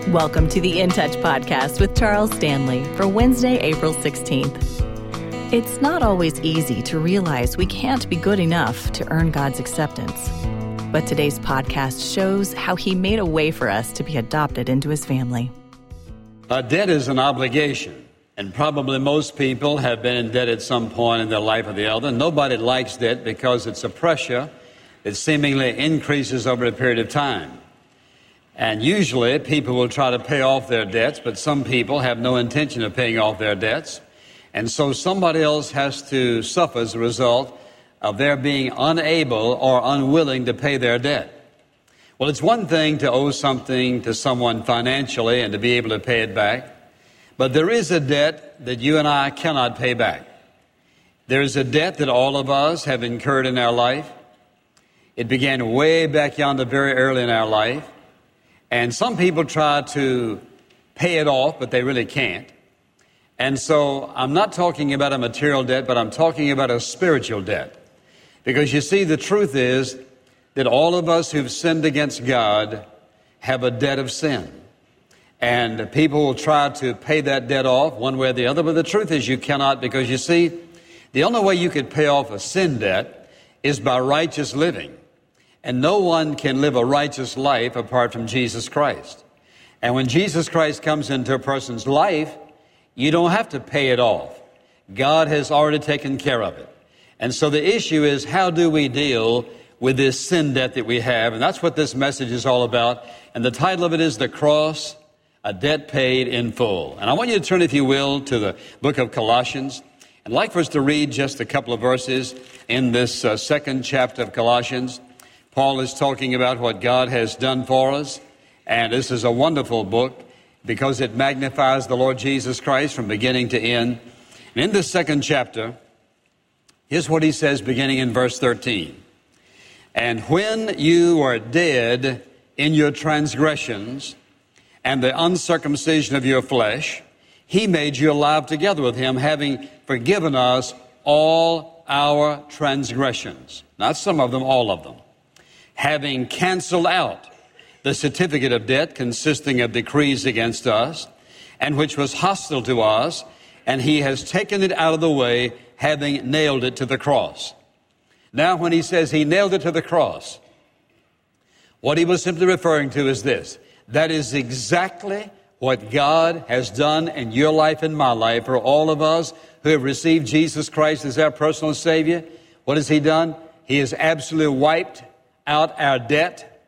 Welcome to the In Touch podcast with Charles Stanley for Wednesday, April 16th. It's not always easy to realize we can't be good enough to earn God's acceptance. But today's podcast shows how He made a way for us to be adopted into His family. A debt is an obligation, and probably most people have been in debt at some point in their life or the other. Nobody likes debt because it's a pressure that seemingly increases over a period of time. And usually people will try to pay off their debts, but some people have no intention of paying off their debts. And so somebody else has to suffer as a result of their being unable or unwilling to pay their debt. Well, it's one thing to owe something to someone financially and to be able to pay it back. But there is a debt that you and I cannot pay back. There is a debt that all of us have incurred in our life. It began way back yonder very early in our life. And some people try to pay it off, but they really can't. And so I'm not talking about a material debt, but I'm talking about a spiritual debt. Because you see, the truth is that all of us who've sinned against God have a debt of sin. And people will try to pay that debt off one way or the other, but the truth is you cannot, because you see, the only way you could pay off a sin debt is by righteous living. And no one can live a righteous life apart from Jesus Christ. And when Jesus Christ comes into a person's life, you don't have to pay it off. God has already taken care of it. And so the issue is, how do we deal with this sin debt that we have? And that's what this message is all about. And the title of it is The Cross, a Debt Paid in Full. And I want you to turn, if you will, to the book of Colossians. I'd like for us to read just a couple of verses in this second chapter of Colossians. Paul is talking about what God has done for us, and this is a wonderful book because it magnifies the Lord Jesus Christ from beginning to end. And in this second chapter, here's what he says beginning in verse 13. And when you were dead in your transgressions and the uncircumcision of your flesh, He made you alive together with Him, having forgiven us all our transgressions. Not some of them, all of them. Having canceled out the certificate of debt consisting of decrees against us, and which was hostile to us, and He has taken it out of the way, having nailed it to the cross. Now, when he says He nailed it to the cross, what he was simply referring to is this. That is exactly what God has done in your life and my life for all of us who have received Jesus Christ as our personal Savior. What has He done? He has absolutely wiped out our debt,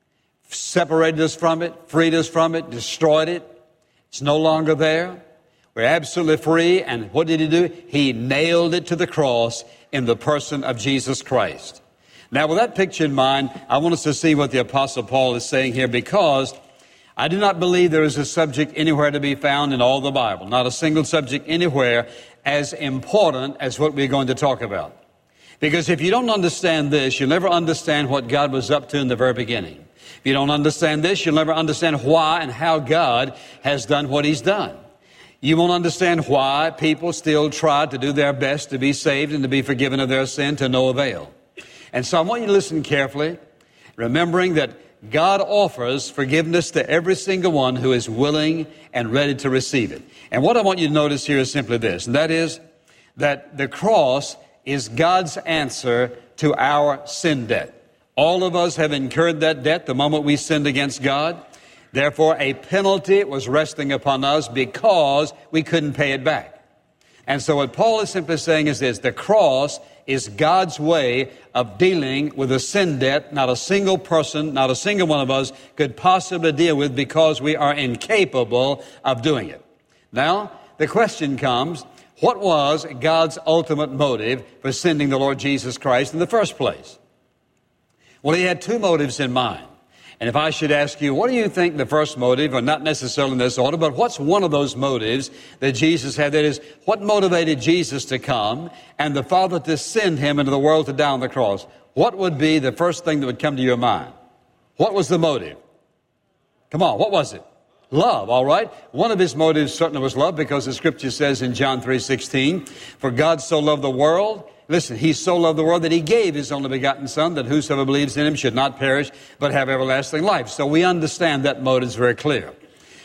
separated us from it, freed us from it, destroyed it. It's no longer there. We're absolutely free. And what did He do? He nailed it to the cross in the person of Jesus Christ. Now, with that picture in mind, I want us to see what the Apostle Paul is saying here, because I do not believe there is a subject anywhere to be found in all the Bible, not a single subject anywhere as important as what we're going to talk about. Because if you don't understand this, you'll never understand what God was up to in the very beginning. If you don't understand this, you'll never understand why and how God has done what He's done. You won't understand why people still try to do their best to be saved and to be forgiven of their sin to no avail. And so I want you to listen carefully, remembering that God offers forgiveness to every single one who is willing and ready to receive it. And what I want you to notice here is simply this, and that is that the cross is God's answer to our sin debt. All of us have incurred that debt the moment we sinned against God. Therefore, a penalty was resting upon us because we couldn't pay it back. And so what Paul is simply saying is this: the cross is God's way of dealing with a sin debt not a single person, not a single one of us could possibly deal with, because we are incapable of doing it. Now, the question comes, what was God's ultimate motive for sending the Lord Jesus Christ in the first place? Well, He had two motives in mind. And if I should ask you, what do you think the first motive, or not necessarily in this order, but what's one of those motives that Jesus had? That is, what motivated Jesus to come and the Father to send Him into the world to die on the cross? What would be the first thing that would come to your mind? What was the motive? Come on, what was it? Love, all right? One of His motives certainly was love, because the Scripture says in John 3:16, for God so loved the world. Listen, He so loved the world that He gave His only begotten Son, that whosoever believes in Him should not perish, but have everlasting life. So we understand that motive is very clear.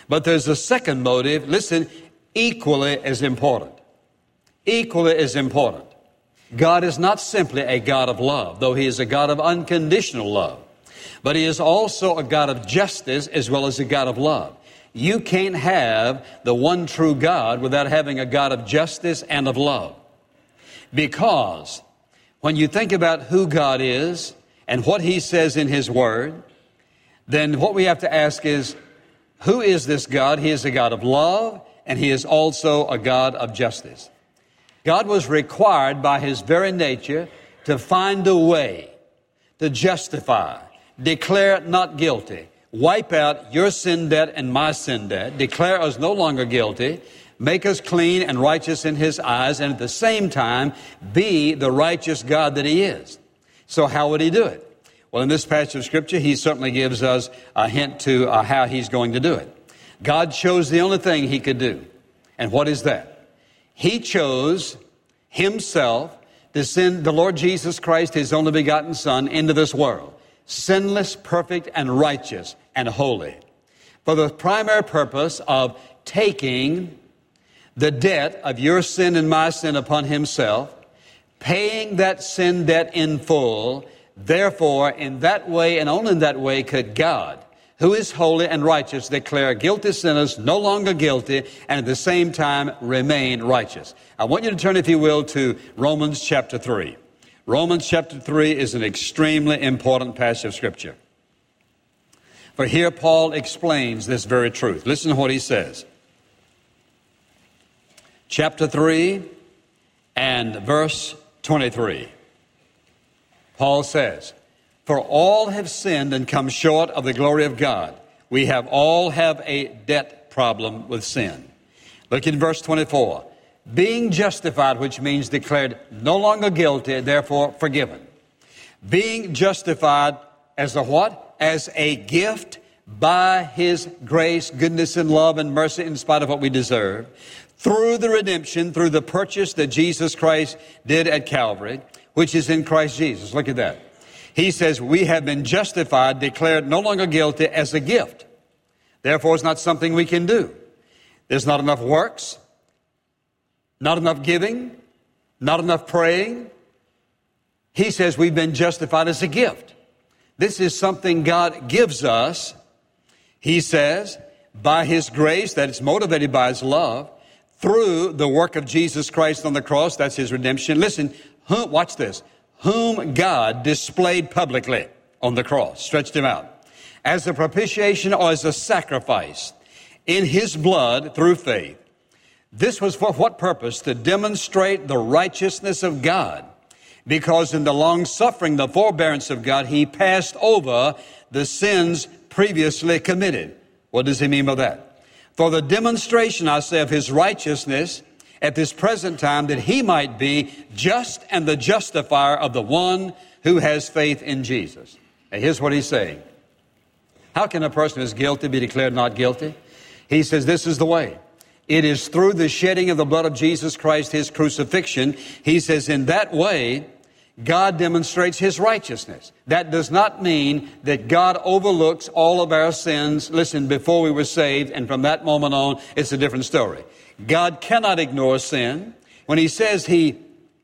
But there's a second motive, listen, equally as important. Equally as important. God is not simply a God of love, though He is a God of unconditional love. But He is also a God of justice as well as a God of love. You can't have the one true God without having a God of justice and of love. Because when you think about who God is and what He says in His Word, then what we have to ask is, who is this God? He is a God of love, and He is also a God of justice. God was required by His very nature to find a way to justify, declare not guilty, wipe out your sin debt and my sin debt, declare us no longer guilty, make us clean and righteous in His eyes, and at the same time be the righteous God that He is. So how would He do it? Well, in this passage of Scripture, He certainly gives us a hint to how He's going to do it. God chose the only thing He could do. And what is that? He chose Himself to send the Lord Jesus Christ, His only begotten Son, into this world, sinless, perfect, and righteous, and holy, for the primary purpose of taking the debt of your sin and my sin upon Himself, paying that sin debt in full. Therefore, in that way and only in that way could God, who is holy and righteous, declare guilty sinners no longer guilty and at the same time remain righteous. I want you to turn, if you will, to Romans chapter 3. Romans chapter 3 is an extremely important passage of Scripture. For here Paul explains this very truth. Listen to what he says. Chapter 3 and verse 23. Paul says, "For all have sinned and come short of the glory of God." We all have a debt problem with sin. Look in verse 24. "Being justified," which means declared no longer guilty, therefore forgiven. "Being justified as a what? As a gift by His grace, goodness, and love and mercy in spite of what we deserve, through the redemption, through the purchase that Jesus Christ did at Calvary, which is in Christ Jesus." Look at that. He says, we have been justified, declared no longer guilty as a gift. Therefore, it's not something we can do. There's not enough works, not enough giving, not enough praying. He says we've been justified as a gift. This is something God gives us. He says, by His grace, that it's motivated by His love, through the work of Jesus Christ on the cross, that's His redemption. Listen, watch this. Whom God displayed publicly on the cross, stretched Him out, as a propitiation or as a sacrifice in His blood through faith. This was for what purpose? To demonstrate the righteousness of God. Because in the long suffering, the forbearance of God, He passed over the sins previously committed. What does He mean by that? For the demonstration, I say, of His righteousness at this present time, that He might be just and the justifier of the one who has faith in Jesus. And here's what He's saying. How can a person who is guilty be declared not guilty? He says this is the way. It is through the shedding of the blood of Jesus Christ, His crucifixion. He says in that way, God demonstrates His righteousness. That does not mean that God overlooks all of our sins, listen, before we were saved, and from that moment on, it's a different story. God cannot ignore sin. When He says He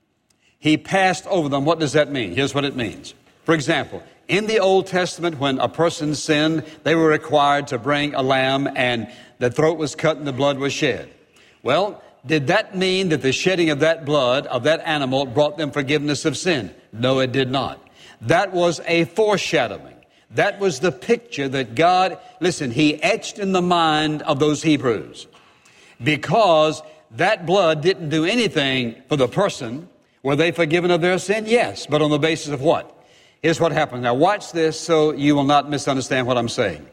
passed over them, what does that mean? Here's what it means. For example, in the Old Testament, when a person sinned, they were required to bring a lamb and the throat was cut and the blood was shed. Well, did that mean that the shedding of that blood, of that animal, brought them forgiveness of sin? No, it did not. That was a foreshadowing. That was the picture that God, listen, He etched in the mind of those Hebrews. Because that blood didn't do anything for the person. Were they forgiven of their sin? Yes, but on the basis of what? Here's what happened. Now watch this so you will not misunderstand what I'm saying.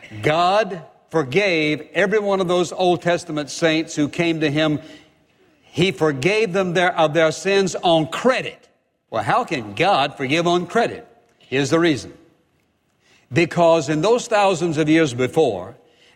God forgave every one of those Old Testament saints who came to Him. He forgave them of their sins on credit. Well, how can God forgive on credit? Here's the reason. Because in those thousands of years before,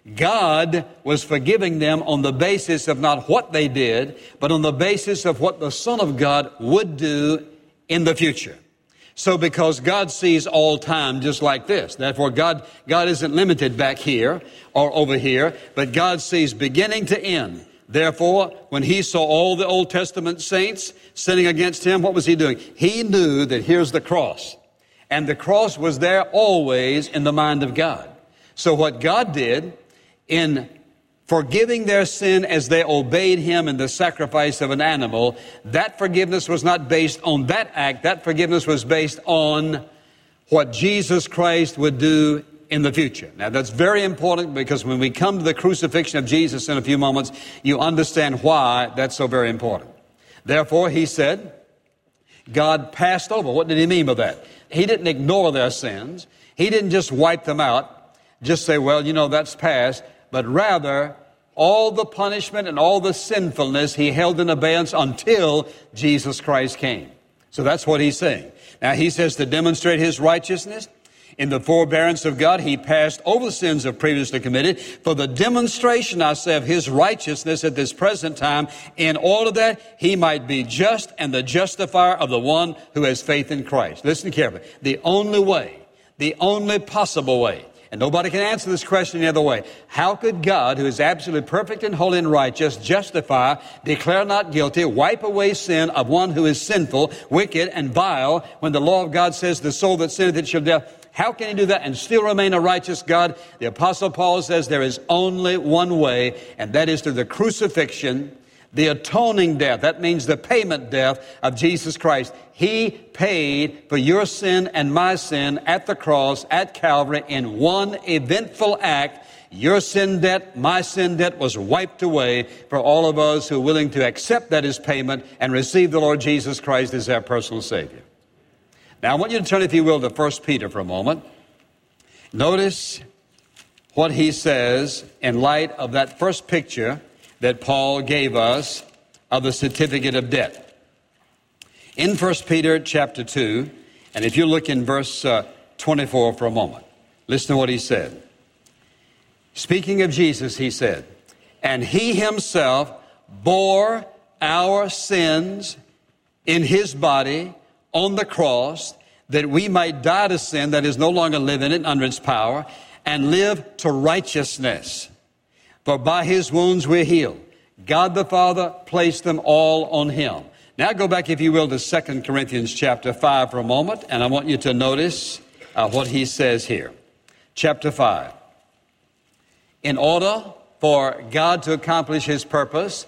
God was forgiving them on the basis of not what they did, but on the basis of what the Son of God would do in the future. So because God sees all time just like this, therefore God isn't limited back here or over here, but God sees beginning to end. Therefore, when he saw all the Old Testament saints sinning against him, what was he doing? He knew that here's the cross. And the cross was there always in the mind of God. So what God did in forgiving their sin as they obeyed him in the sacrifice of an animal, that forgiveness was not based on that act. That forgiveness was based on what Jesus Christ would do in the future. Now, that's very important, because when we come to the crucifixion of Jesus in a few moments, you understand why that's so very important. Therefore, he said, God passed over. What did he mean by that? He didn't ignore their sins. He didn't just wipe them out, just say, well, that's past, but rather all the punishment and all the sinfulness he held in abeyance until Jesus Christ came. So that's what he's saying. Now, he says to demonstrate his righteousness, in the forbearance of God, he passed over the sins of previously committed for the demonstration, I say, of his righteousness at this present time, in order that he might be just and the justifier of the one who has faith in Christ. Listen carefully. The only way, the only possible way, and nobody can answer this question any other way. How could God, who is absolutely perfect and holy and righteous, justify, declare not guilty, wipe away sin of one who is sinful, wicked, and vile, when the law of God says the soul that sinneth it shall die? How can he do that and still remain a righteous God? The Apostle Paul says there is only one way, and that is through the crucifixion, the atoning death. That means the payment death of Jesus Christ. He paid for your sin and my sin at the cross, at Calvary, in one eventful act. Your sin debt, my sin debt was wiped away for all of us who are willing to accept that as payment and receive the Lord Jesus Christ as our personal Savior. Now, I want you to turn, if you will, to 1 Peter for a moment. Notice what he says in light of that first picture that Paul gave us of the certificate of debt. In 1 Peter chapter 2, and if you look in verse 24 for a moment, listen to what he said. Speaking of Jesus, he said, and he himself bore our sins in his body on the cross, that we might die to sin, that is, no longer live in it under its power, and live to righteousness. For by his wounds we're healed. God the Father placed them all on him. Now go back, if you will, to 2 Corinthians chapter 5 for a moment, and I want you to notice what he says here. Chapter 5. In order for God to accomplish his purpose,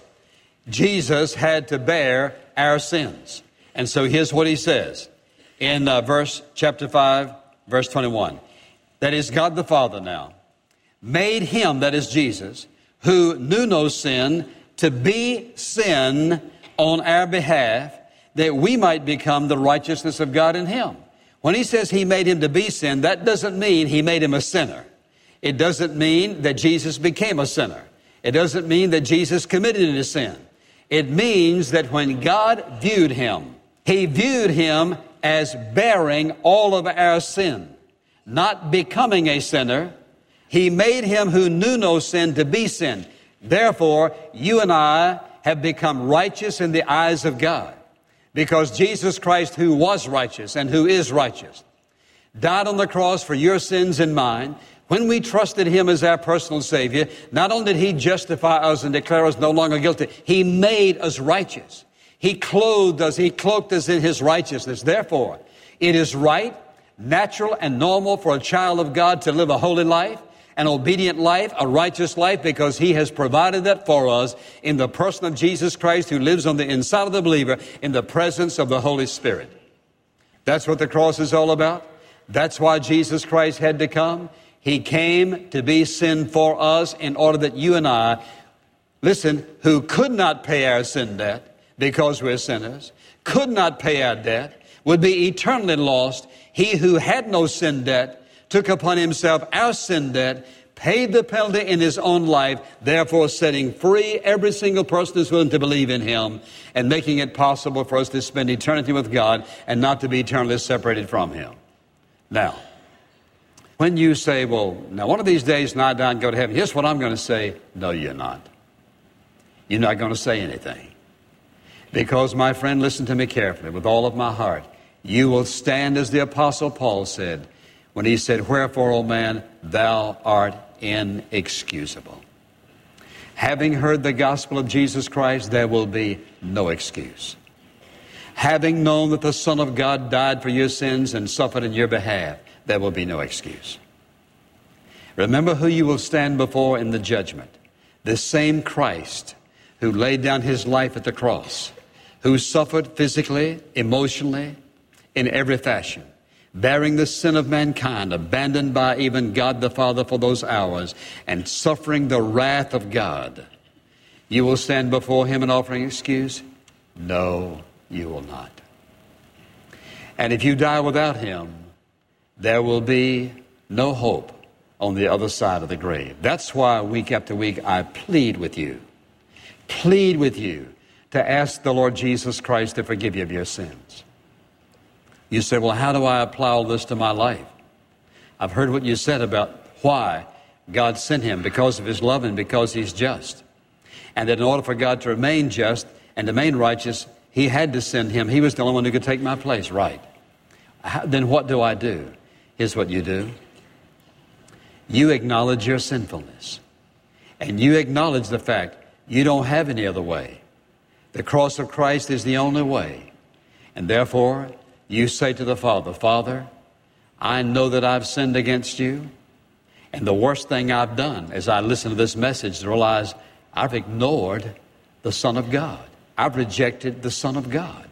Jesus had to bear our sins. And so here's what he says in chapter 5, verse 21. That is, God the Father now made him, that is Jesus, who knew no sin, to be sin on our behalf, that we might become the righteousness of God in him. When he says he made him to be sin, that doesn't mean he made him a sinner. It doesn't mean that Jesus became a sinner. It doesn't mean that Jesus committed a sin. It means that when God viewed him, he viewed him as bearing all of our sin, not becoming a sinner. He made him who knew no sin to be sin. Therefore, you and I have become righteous in the eyes of God, because Jesus Christ, who was righteous and who is righteous, died on the cross for your sins and mine. When we trusted him as our personal Savior, not only did he justify us and declare us no longer guilty, he made us righteous. He clothed us, he cloaked us in his righteousness. Therefore, it is right, natural, and normal for a child of God to live a holy life, an obedient life, a righteous life, because he has provided that for us in the person of Jesus Christ, who lives on the inside of the believer in the presence of the Holy Spirit. That's what the cross is all about. That's why Jesus Christ had to come. He came to be sin for us in order that you and I, listen, who could not pay our sin debt because we're sinners, could not pay our debt, would be eternally lost. He who had no sin debt took upon himself our sin debt, paid the penalty in his own life, therefore setting free every single person who's willing to believe in him and making it possible for us to spend eternity with God and not to be eternally separated from him. Now, when you say, well, now one of these days when I die and go to heaven, here's what I'm going to say. No, you're not. You're not going to say anything. Because, my friend, listen to me carefully with all of my heart. You will stand, as the Apostle Paul said, when he said, "Wherefore, O man, thou art inexcusable." Having heard the gospel of Jesus Christ, there will be no excuse. Having known that the Son of God died for your sins and suffered in your behalf, there will be no excuse. Remember who you will stand before in the judgment. This same Christ who laid down his life at the cross, who suffered physically, emotionally, in every fashion, bearing the sin of mankind, abandoned by even God the Father for those hours, and suffering the wrath of God. You will stand before him and offering excuse? No, you will not. And if you die without him, there will be no hope on the other side of the grave. That's why week after week I plead with you to ask the Lord Jesus Christ to forgive you of your sins. You say, well, how do I apply all this to my life? I've heard what you said about why God sent him, because of his love and because he's just. And that in order for God to remain just and to remain righteous, he had to send him. He was the only one who could take my place, right? Then what do I do? Here's what you do. You acknowledge your sinfulness. And you acknowledge the fact you don't have any other way. The cross of Christ is the only way. And therefore, you say to the Father, Father, I know that I've sinned against you. And the worst thing I've done as I listen to this message is realize I've ignored the Son of God. I've rejected the Son of God.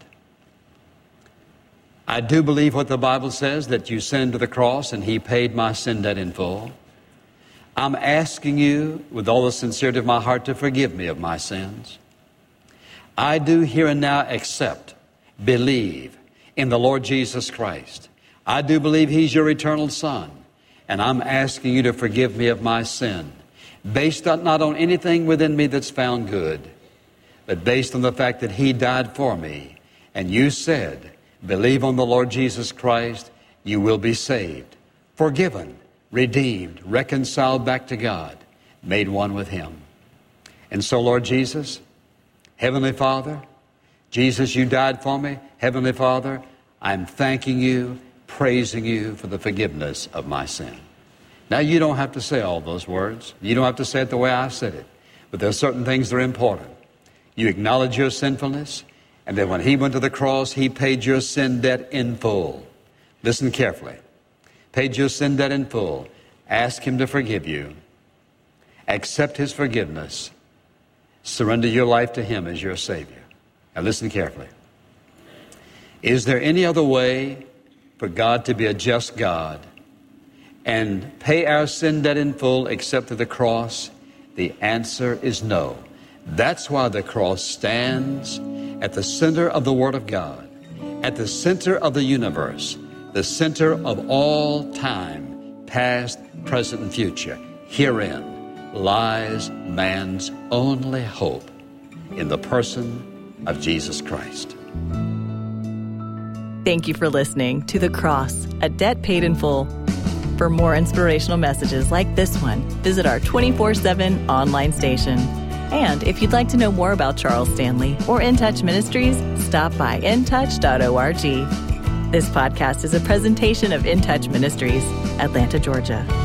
I do believe what the Bible says, that you sent to the cross and he paid my sin debt in full. I'm asking you with all the sincerity of my heart to forgive me of my sins. I do here and now accept, believe in the Lord Jesus Christ. I do believe he's your eternal Son. And I'm asking you to forgive me of my sin, based not on anything within me that's found good, but based on the fact that he died for me. And you said, believe on the Lord Jesus Christ, you will be saved, forgiven, redeemed, reconciled back to God, made one with him. And so, Lord Jesus, Heavenly Father, Jesus, you died for me. Heavenly Father, I'm thanking you, praising you for the forgiveness of my sin. Now, you don't have to say all those words. You don't have to say it the way I said it. But there are certain things that are important. You acknowledge your sinfulness, and then when he went to the cross, he paid your sin debt in full. Listen carefully. Paid your sin debt in full. Ask him to forgive you. Accept his forgiveness. Surrender your life to him as your Savior. Now listen carefully. Is there any other way for God to be a just God and pay our sin debt in full except through the cross? The answer is no. That's why the cross stands at the center of the Word of God, at the center of the universe, the center of all time, past, present, and future. Herein lies man's only hope, in the person of Jesus Christ. Thank you for listening to The Cross, a Debt Paid in Full. For more inspirational messages like this one, visit our 24/7 online station. And if you'd like to know more about Charles Stanley or In Touch Ministries, stop by intouch.org. This podcast is a presentation of In Touch Ministries, Atlanta, Georgia.